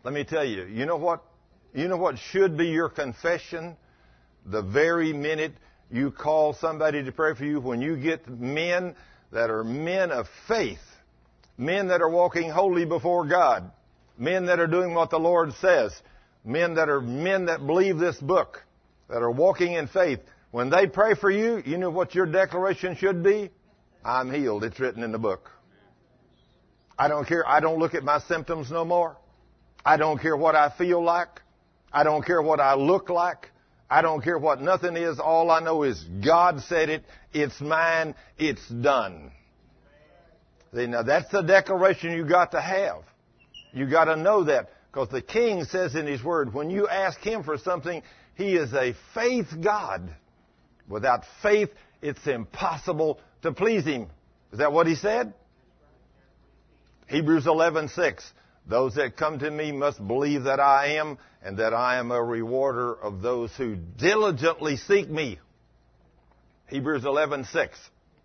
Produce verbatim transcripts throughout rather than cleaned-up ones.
Let me tell you, you know what, you know what should be your confession the very minute you call somebody to pray for you? When you get men that are men of faith, men that are walking holy before God, men that are doing what the Lord says, men that are men that believe this book, that are walking in faith, when they pray for you, you know what your declaration should be? I'm healed. It's written in the book. I don't care. I don't look at my symptoms no more. I don't care what I feel like. I don't care what I look like. I don't care what nothing is. All I know is God said it. It's mine. It's done. See, now that's the declaration you got to have. You got to know that, because the King says in His Word, when you ask Him for something, He is a faith God. Without faith, it's impossible to please Him. Is that what He said? Hebrews eleven six. Those that come to me must believe that I am, and that I am a rewarder of those who diligently seek me. Hebrews eleven six.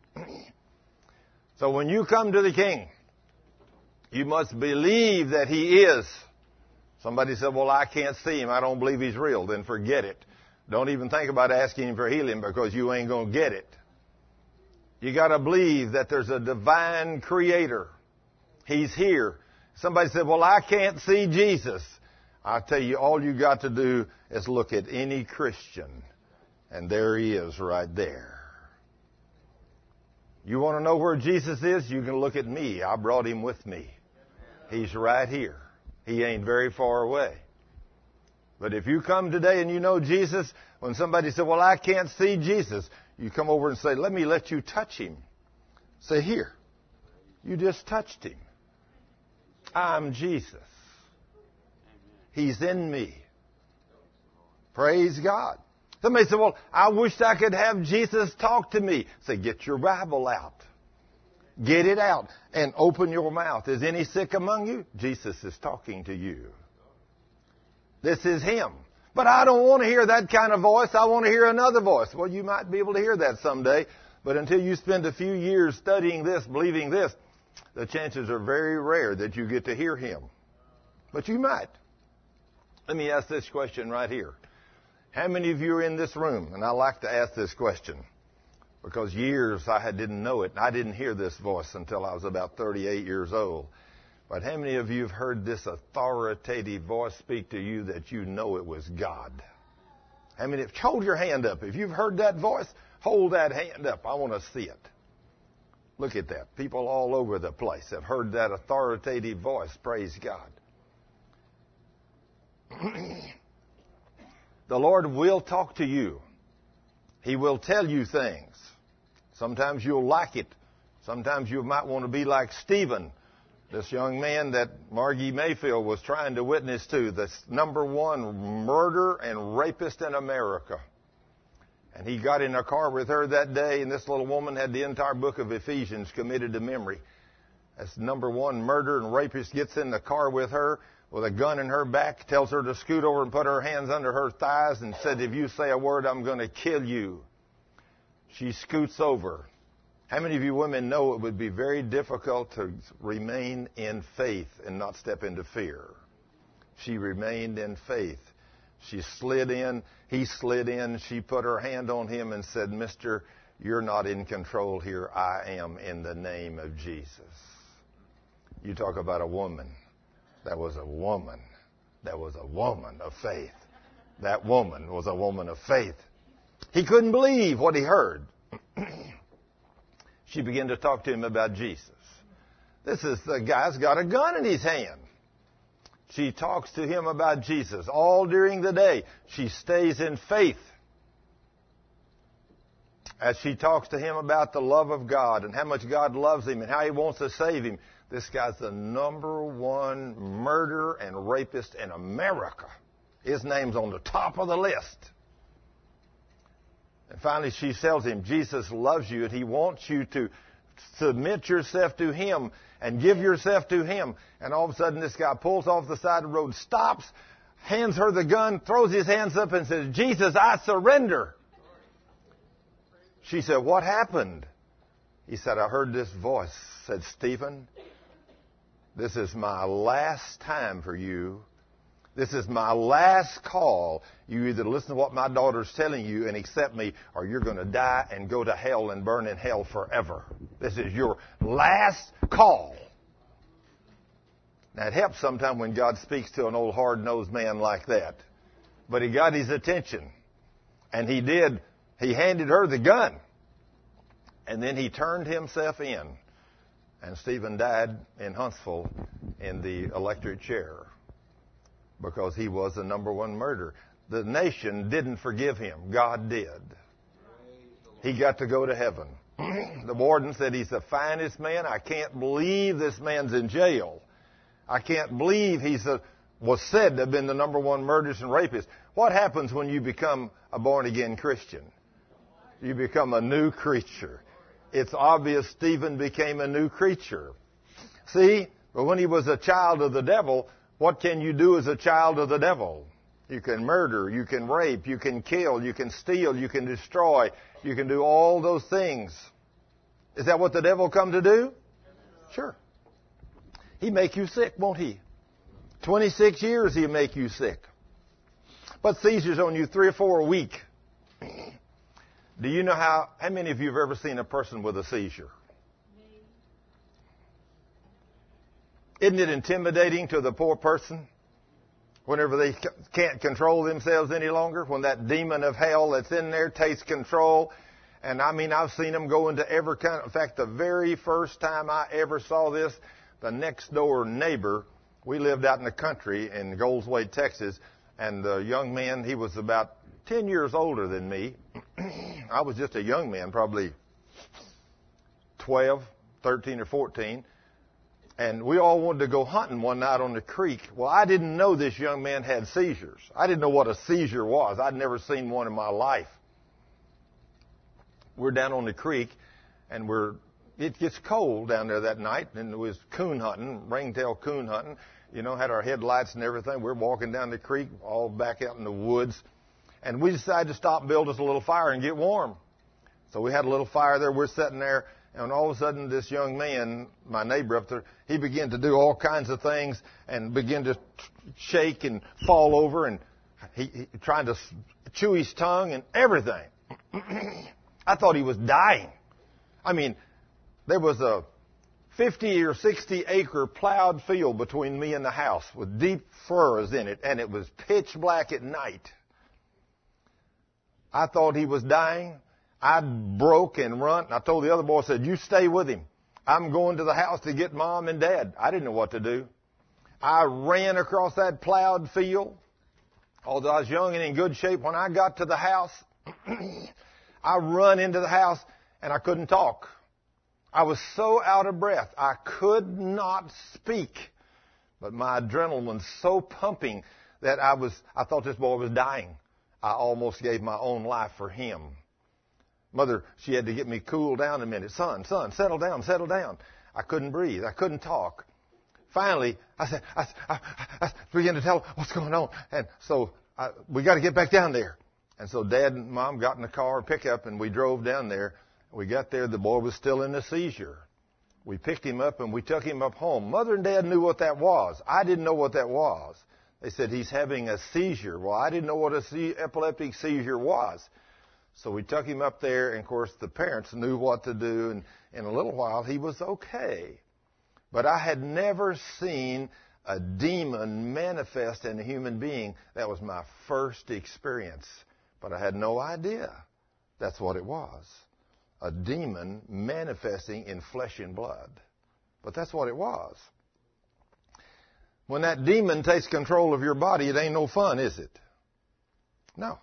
So when you come to the King, you must believe that He is. Somebody said, well, I can't see Him. I don't believe He's real. Then forget it. Don't even think about asking Him for healing, because you ain't going to get it. You got to believe that there's a divine creator. He's here. Somebody said, well, I can't see Jesus. I tell you, all you got to do is look at any Christian, and there He is right there. You want to know where Jesus is? You can look at me. I brought Him with me. He's right here. He ain't very far away. But if you come today and you know Jesus, when somebody said, well, I can't see Jesus, you come over and say, let me let you touch Him. Say, here. You just touched Him. I'm Jesus. He's in me. Praise God. Somebody said, well, I wish I could have Jesus talk to me. Say, get your Bible out. Get it out and open your mouth. Is any sick among you? Jesus is talking to you. This is Him. But I don't want to hear that kind of voice. I want to hear another voice. Well, you might be able to hear that someday. But until you spend a few years studying this, believing this, the chances are very rare that you get to hear Him. But you might. Let me ask this question right here. How many of you are in this room? And I like to ask this question, because years I didn't know it. I didn't hear this voice until I was about thirty-eight years old. But how many of you have heard this authoritative voice speak to you that you know it was God? How many? Hold your hand up. If you've heard that voice, hold that hand up. I want to see it. Look at that. People all over the place have heard that authoritative voice. Praise God. The Lord will talk to you. He will tell you things. Sometimes you'll like it. Sometimes you might want to be like Stephen, this young man that Margie Mayfield was trying to witness to, the number one murderer and rapist in America. And he got in a car with her that day, and this little woman had the entire book of Ephesians committed to memory. That's number one murderer and rapist, gets in the car with her with a gun in her back, tells her to scoot over and put her hands under her thighs, and said, if you say a word, I'm going to kill you. She scoots over. How many of you women know it would be very difficult to remain in faith and not step into fear? She remained in faith. She slid in. He slid in. She put her hand on him and said, Mister, you're not in control here. I am, in the name of Jesus. You talk about a woman. That was a woman. That was a woman of faith. That woman was a woman of faith. He couldn't believe what he heard. She began to talk to him about Jesus. This is the guy's got a gun in his hand. She talks to him about Jesus all during the day. She stays in faith as she talks to him about the love of God and how much God loves him and how He wants to save him. This guy's the number one murderer and rapist in America. His name's on the top of the list. And finally she tells him, Jesus loves you and He wants you to submit yourself to Him and give yourself to Him. And all of a sudden this guy pulls off the side of the road, stops, hands her the gun, throws his hands up and says, Jesus, I surrender. She said, what happened? He said, I heard this voice. Said, Stephen, this is my last time for you This is my last call. You either listen to what my daughter's telling you and accept me, or you're going to die and go to hell and burn in hell forever. This is your last call. Now, it helps sometimes when God speaks to an old hard-nosed man like that. But he got his attention. And he did. He handed her the gun. And then he turned himself in. And Stephen died in Huntsville in the electric chair because he was the number one murderer. The nation didn't forgive him. God did. He got to go to heaven. The warden said he's the finest man. I can't believe this man's in jail. I can't believe he's a, was said to have been the number one murderers and rapists. What happens when you become a born-again Christian? You become a new creature. It's obvious Stephen became a new creature. See, but when he was a child of the devil, what can you do as a child of the devil? You can murder, you can rape, you can kill, you can steal, you can destroy, you can do all those things. Is that what the devil come to do? Sure. He'll make you sick, won't he? twenty-six years he'll make you sick. But seizures on you three or four a week. Do you know how, how many of you have ever seen a person with a seizure? Isn't it intimidating to the poor person whenever they can't control themselves any longer? When that demon of hell that's in there takes control. And I mean, I've seen them go into every kind of, in fact, the very first time I ever saw this, the next door neighbor, we lived out in the country in Goldsway, Texas, and the young man, he was about ten years older than me. I was just a young man, probably twelve, thirteen, or fourteen. And we all wanted to go hunting one night on the creek. Well, I didn't know this young man had seizures. I didn't know what a seizure was. I'd never seen one in my life. We're down on the creek, and we're it gets cold down there that night, and it was coon hunting, ringtail coon hunting. You know, had our headlights and everything. We're walking down the creek, all back out in the woods. And we decided to stop and build us a little fire and get warm. So we had a little fire there. We're sitting there, and all of a sudden this young man, my neighbor up there, he began to do all kinds of things and began to shake and fall over and he, he trying to chew his tongue and everything. I thought he was dying. I mean, there was a fifty or sixty acre plowed field between me and the house with deep furrows in it, and it was pitch black at night. I thought he was dying. I broke and run. I told the other boy, I said, you stay with him. I'm going to the house to get Mom and Dad. I didn't know what to do. I ran across that plowed field. Although I was young and in good shape, when I got to the house, I run into the house and I couldn't talk. I was so out of breath. I could not speak. But my adrenaline was so pumping that I was, I thought this boy was dying. I almost gave my own life for him. Mother, she had to get me cooled down a minute. Son, son, settle down, settle down. I couldn't breathe. I couldn't talk. Finally, I said, I, I, I began to tell her what's going on. And so I, we got to get back down there. And so Dad and Mom got in the car, pickup, and we drove down there. We got there. The boy was still in a seizure. We picked him up and we took him up home. Mother and Dad knew what that was. I didn't know what that was. They said, he's having a seizure. Well, I didn't know what a se- epileptic seizure was. So we took him up there, and, of course, the parents knew what to do, and in a little while he was okay. But I had never seen a demon manifest in a human being. That was my first experience. But I had no idea that's what it was. A demon manifesting in flesh and blood. But that's what it was. When that demon takes control of your body, it ain't no fun, is it? No.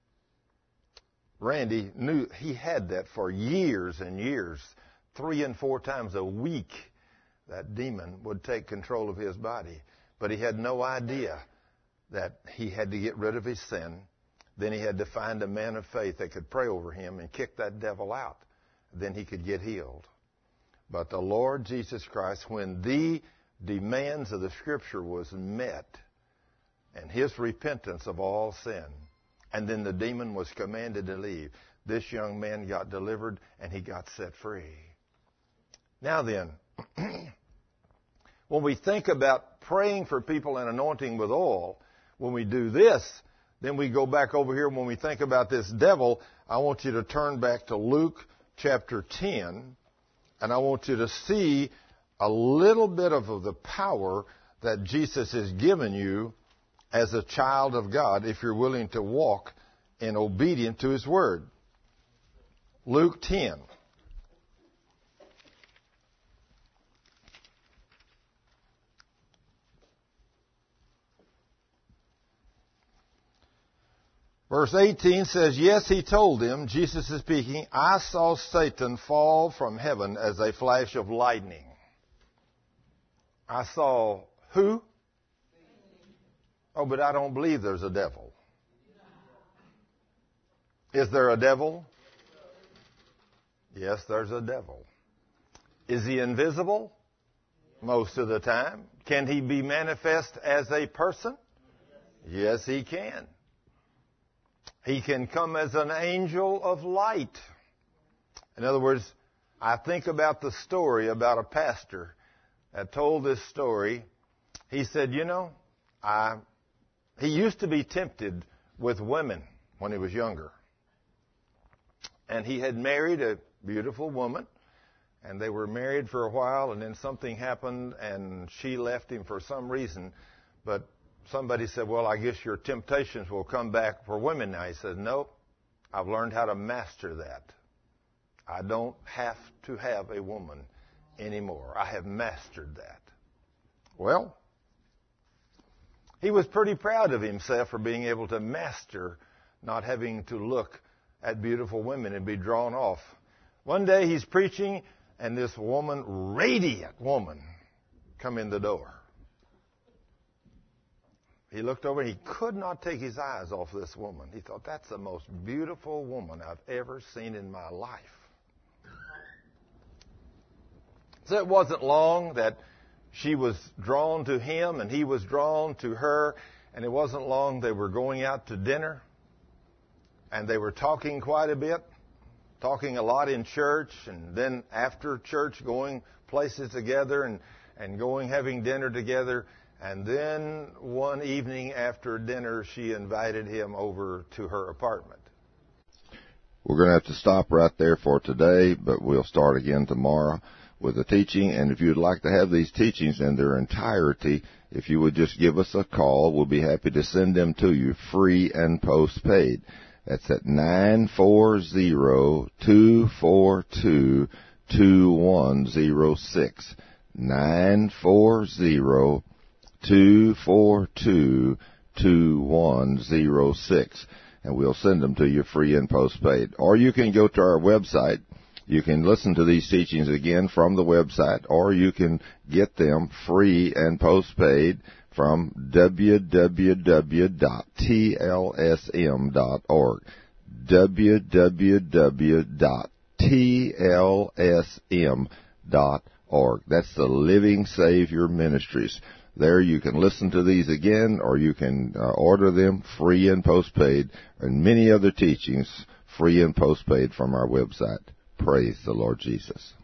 Randy knew he had that for years and years. Three and four times a week, that demon would take control of his body. But he had no idea that he had to get rid of his sin. Then he had to find a man of faith that could pray over him and kick that devil out. Then he could get healed. But the Lord Jesus Christ, when the demands of the Scripture was met, and his repentance of all sin, and then the demon was commanded to leave, this young man got delivered and he got set free. Now then, when we think about praying for people and anointing with oil, when we do this, then we go back over here. When we think about this devil, I want you to turn back to Luke chapter ten, and I want you to see a little bit of the power that Jesus has given you as a child of God if you're willing to walk in obedience to His Word. Luke ten. Verse eighteen says, yes, he told them, Jesus is speaking, I saw Satan fall from heaven as a flash of lightning. I saw who? Oh, but I don't believe there's a devil. Is there a devil? Yes, there's a devil. Is he invisible? Most of the time. Can he be manifest as a person? Yes, he can. He can come as an angel of light. In other words, I think about the story about a pastor that told this story. He said, you know, I, he used to be tempted with women when he was younger. And he had married a beautiful woman, and they were married for a while, and then something happened, and she left him for some reason. But somebody said, well, I guess your temptations will come back for women now. He said, no, I've learned how to master that. I don't have to have a woman anymore. I have mastered that. Well, he was pretty proud of himself for being able to master not having to look at beautiful women and be drawn off. One day he's preaching, and this woman, radiant woman, come in the door. He looked over and he could not take his eyes off this woman. He thought, that's the most beautiful woman I've ever seen in my life. So it wasn't long that she was drawn to him and he was drawn to her. And it wasn't long they were going out to dinner. And they were talking quite a bit. Talking a lot in church. And then after church going places together and, and going having dinner together. And then one evening after dinner, she invited him over to her apartment. We're going to have to stop right there for today, but we'll start again tomorrow with the teaching. And if you'd like to have these teachings in their entirety, if you would just give us a call, we'll be happy to send them to you free and postpaid. That's at nine four zero, two four two, two one zero six. nine four zero, two four two, two one zero six. And we'll send them to you free and postpaid. Or you can go to our website. You can listen to these teachings again from the website, or you can get them free and postpaid from w w w dot t l s m dot org. w w w dot t l s m dot org. That's the Living Savior Ministries. There you can listen to these again, or you can uh, order them free and postpaid, and many other teachings free and postpaid from our website. Praise the Lord Jesus.